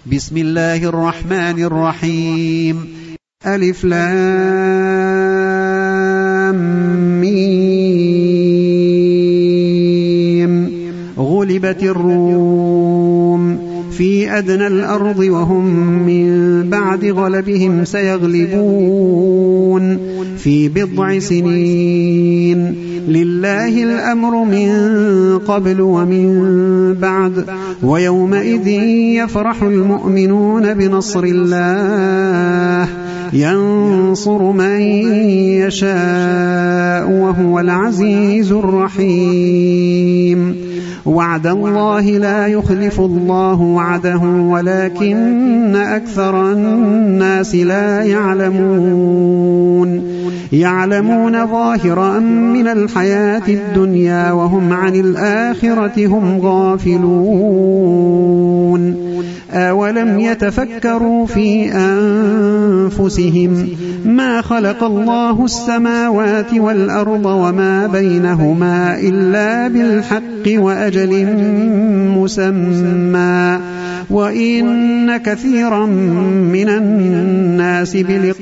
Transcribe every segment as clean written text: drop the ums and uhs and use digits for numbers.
بسم الله الرحمن الرحيم. ألف لام ميم. غلبت الروم في أدنى الأرض وهم من بعد غلبهم سيغلبون في بضع سنين. لله الأمر من قبل ومن بعد ويومئذ يفرح المؤمنون بنصر الله ينصر من يشاء وهو العزيز الرحيم. وعد الله لا يخلف الله وعده ولكن أكثر الناس لا يعلمون ظاهرا من الحياة الدنيا وهم عن الآخرة هم غافلون. أولم يتفكروا في أنفسهم ما خلق الله السماوات والأرض وما بينهما إلا بالحق وأجل مسمى وإن كثيرا من الناس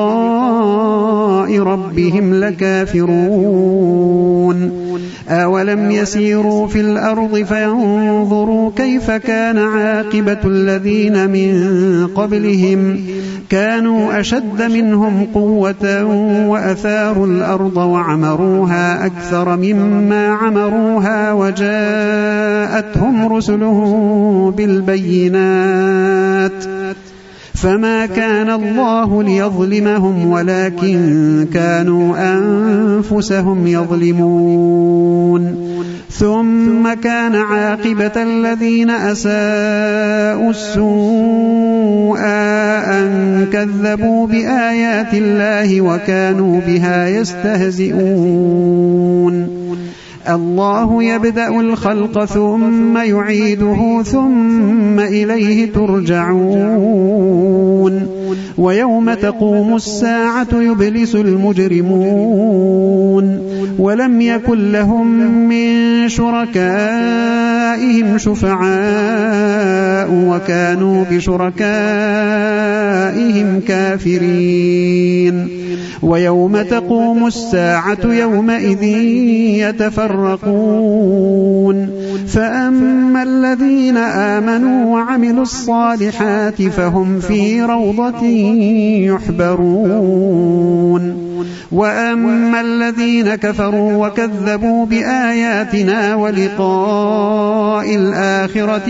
بلقاء ربهم لكافرون. أولم يسيروا في الأرض فينظروا كيف كان عاقبة الذين من قبلهم كانوا أشد منهم قوة وأثاروا الأرض وعمروها أكثر مما عمروها وجاءتهم رسلهم بالبينات فما كان الله ليظلمهم ولكن كانوا أنفسهم يظلمون. ثم كان عاقبة الذين أساءوا السوء أن كذبوا بآيات الله وكانوا بها يستهزئون. الله يبدأ الخلق ثم يعيده ثم إليه ترجعون. ويوم تقوم الساعة يبلس المجرمون ولم يكن لهم من شركائهم شفعاء وكانوا بشركائهم كافرين. ويوم تقوم الساعة يومئذ يتفرقون فأما الذين آمنوا وعملوا الصالحات فهم في روضة يحبرون. وأما الذين كفروا وكذبوا بآياتنا ولقاء الآخرة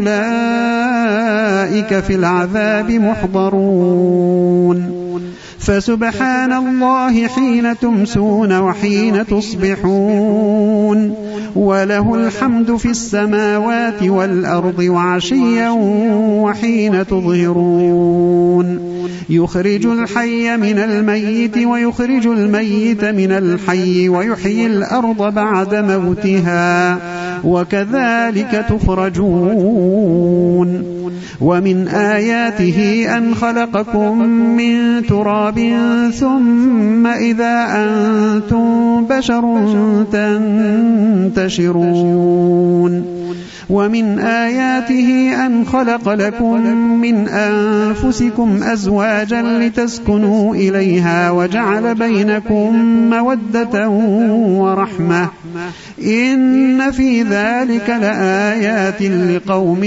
فأولئك في العذاب محضرون. فسبحان الله حين تمسون وحين تصبحون وله الحمد في السماوات والأرض وعشيا وحين تظهرون. يخرج الحي من الميت ويخرج الميت من الحي ويحيي الأرض بعد موتها وكذلك تخرجون. ومن آياته أن خلقكم من تراب ثم إذا أنتم بشر تنتشرون. ومن آياته أن خلق لكم من أنفسكم أزواجا لتسكنوا إليها وجعل بينكم مودة ورحمة إن في ذلك لآيات لقوم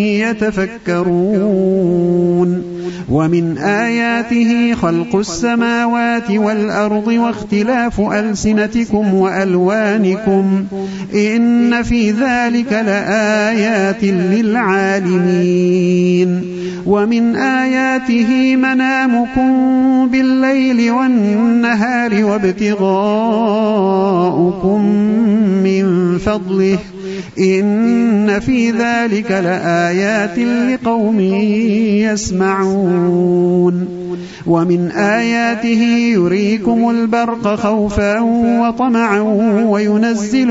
يتفكرون. ومن آياته خلق السماوات والأرض واختلاف ألسنتكم وألوانكم إن في ذلك لآيات للعالمين. ومن آياته منامكم بالليل والنهار وابتغاؤكم من فضله إن في ذلك لآيات لقوم يسمعون. ومن آياته يريكم البرق خوفا وطمعا وينزل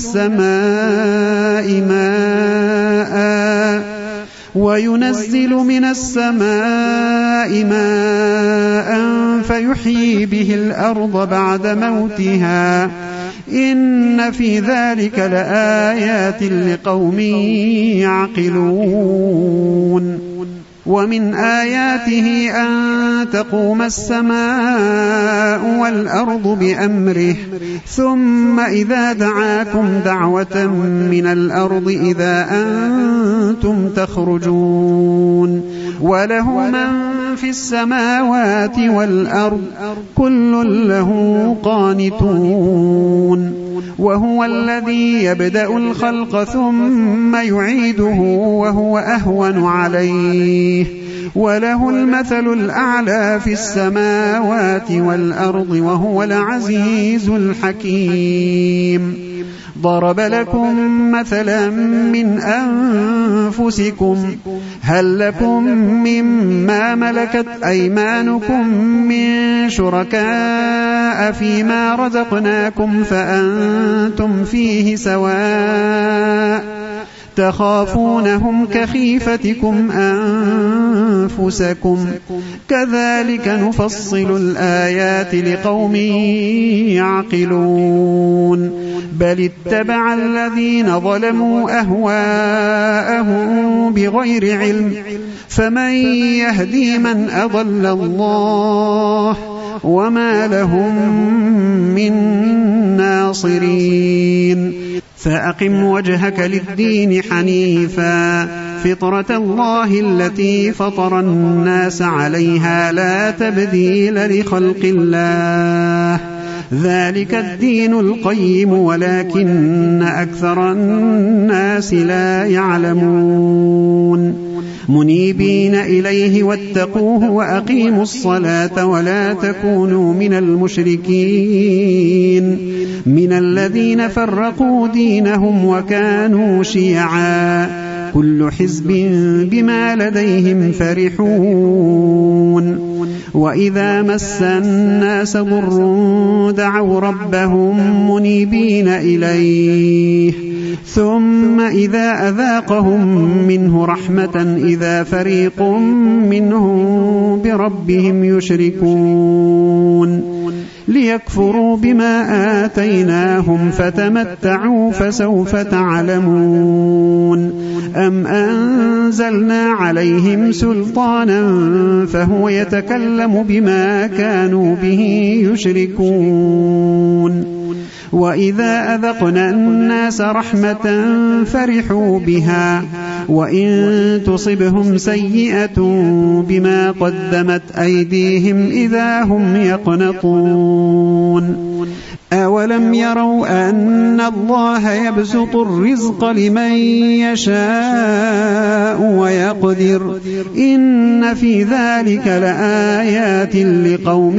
من السماء ماء فيحيي به الأرض بعد موتها إن في ذلك لآيات لقوم يعقلون. ومن آياته أن تقوم السماء والأرض بأمره ثم إذا دعاكم دعوة من الأرض إذا أنتم تخرجون وله من في السماوات والأرض كل له قانتون وهو الذي يبدأ الخلق ثم يعيده وهو أهون عليه وله المثل الأعلى في السماوات والأرض وهو العزيز الحكيم ضرب لكم مثلا من أنفسكم هل لكم مما ملكت أيمانكم من شركاء فيما رزقناكم فأنتم فيه سواء تخافونهم كخيفتكم أنفسكم كذلك نفصل الآيات لقوم يعقلون بل اتبع الذين ظلموا أهواءهم بغير علم فمن يهدي من أضل الله وما لهم من ناصرين فأقم وجهك للدين حنيفا فطرة الله التي فطر الناس عليها لا تبديل لخلق الله ذلك الدين القيم ولكن أكثر الناس لا يعلمون منيبين إليه واتقوه وأقيموا الصلاة ولا تكونوا من المشركين من الذين فرقوا دينهم وكانوا شيعا كل حزب بما لديهم فرحون وإذا مس الناس ضر دعوا ربهم منيبين إليه ثم إذا أذاقهم منه رحمة إذا فريق منهم بربهم يشركون ليكفروا بما آتيناهم فتمتعوا فسوف تعلمون أم أنزلنا عليهم سلطانا فهو يتكلم بما كانوا به يشركون وإذا أذقنا الناس رحمة فرحوا بها وإن تصبهم سيئة بما قدمت أيديهم إذا هم يقنطون أولم يروا أن الله يبسط الرزق لمن يشاء ويقدر إن في ذلك لآيات لقوم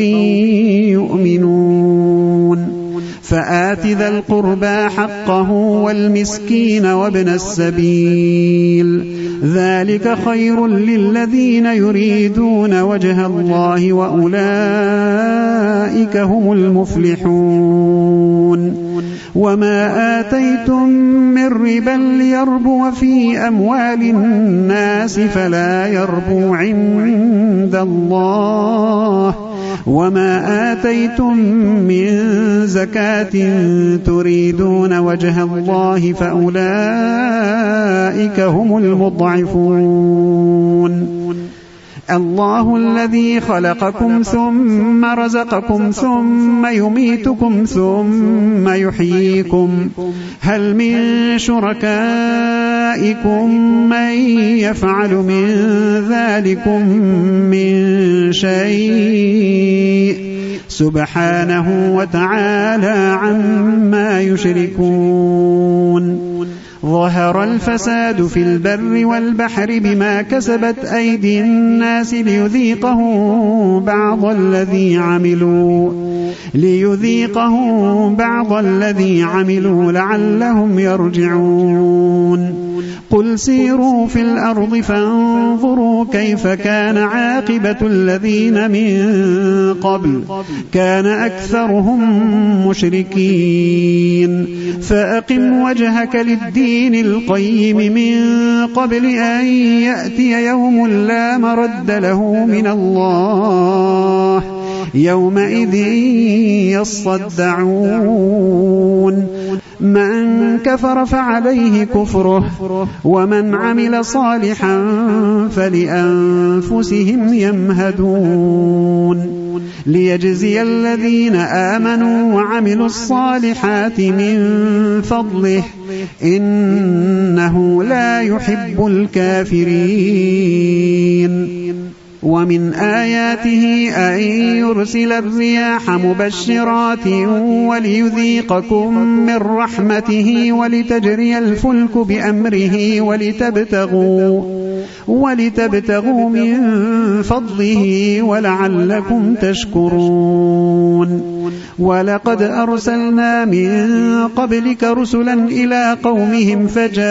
يؤمنون فآت ذا القربى حقه والمسكين وابن السبيل ذلك خير للذين يريدون وجه الله وأولئك هم المفلحون وما آتيتم من ربا ليربو في أموال الناس فلا يربو عند الله وما آتيتم من زكاة تريدون وجه الله فأولئك هم المضعفون الله الذي خلقكم ثم رزقكم ثم يميتكم ثم يحييكم هل من شركائكم من يفعل من ذلكم من شيء سبحانه وتعالى عما يشركون ظهر الفساد في البر والبحر بما كسبت أيدي الناس ليذيقهم بعض الذي عملوا لعلهم يرجعون قل سيروا في الأرض فانظروا كيف كان عاقبة الذين من قبل كان أكثرهم مشركين فأقم وجهك للدين القيم من قبل أن يأتي يوم لا مرد له من الله يومئذ يصدعون من كفر فعليه كفره ومن عمل صالحا فلأنفسهم يمهدون ليجزي الذين آمنوا وعملوا الصالحات من فضله إنه لا يحب الكافرين ومن آياته أن يرسل الرياح مبشرات وليذيقكم من رحمته ولتجري الفلك بأمره ولتبتغوا من فضله ولعلكم تشكرون ولقد أرسلنا من قبلك رسلا إلى قومهم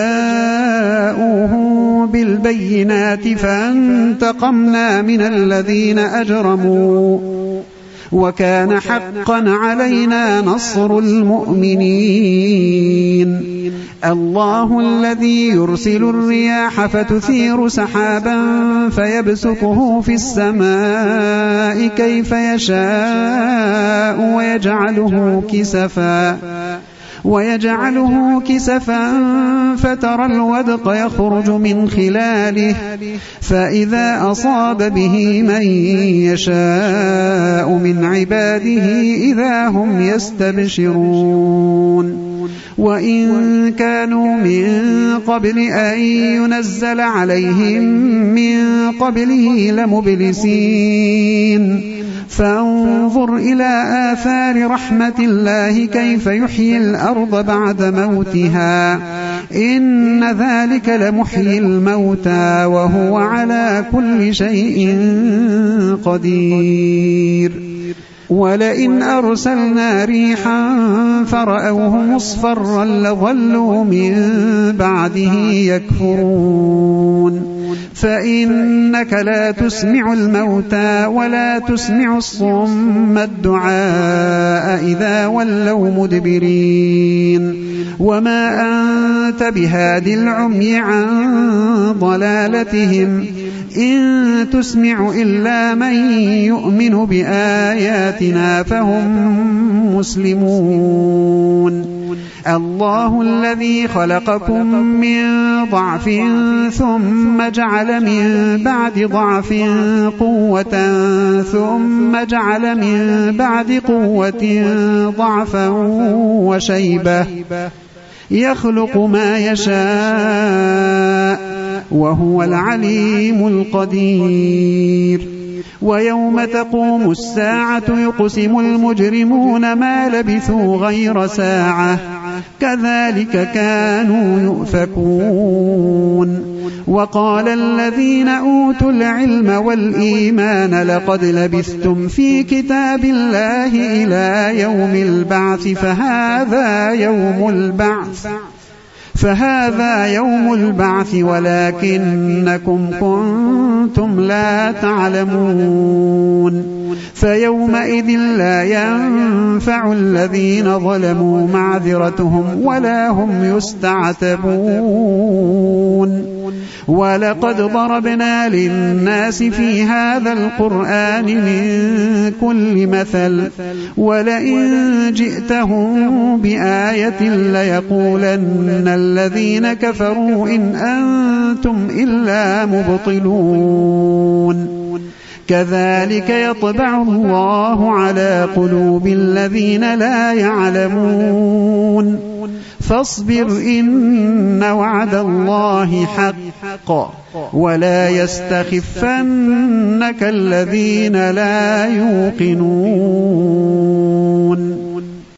فجاءوهم بالبينات فانتقمنا من الذين أجرموا وكان حقا علينا نصر المؤمنين الله الذي يرسل الرياح فتثير سحابا فيبسطه في السماء كيف يشاء ويجعله كسفا فترى الودق يخرج من خلاله فإذا أصاب به من يشاء من عباده إذا هم يستبشرون وإن كانوا من قبل أن ينزل عليهم من قبله لمبلسين فانظر إلى آثار رحمة الله كيف يحيي الأرض بعد موتها إن ذلك لمحيي الموتى وهو على كل شيء قدير ولئن أرسلنا ريحا فرأوه مصفرا لظلوا من بعده يكفرون فإنك لا تسمع الموتى ولا تسمع الصم الدعاء إذا ولوا مدبرين وما أنت بهاد العمي عن ضلالتهم إن تسمع إلا من يؤمن بآياتنا فهم مسلمون الله الذي خلقكم من ضعف ثم جعل من بعد ضعف قوة ثم جعل من بعد قوة ضعفا وشيبة يخلق ما يشاء وهو العليم القدير ويوم تقوم الساعة يقسم المجرمون ما لبثوا غير ساعة كذلك كانوا يؤفكون وقال الذين أوتوا العلم والإيمان لقد لبثتم في كتاب الله إلى يوم البعث فهذا يوم البعث ولكنكم كنتم لا تعلمون فيومئذ لا ينفع الذين ظلموا معذرتهم ولا هم يستعتبون ولقد ضربنا للناس في هذا القرآن من كل مثل ولئن جئتهم بآية ليقولن الذين كفروا إن أنتم إلا مبطلون كذلك يطبع الله على قلوب الذين لا يعلمون فاصبر إن وعد الله حق ولا يستخفنك الذين لا يوقنون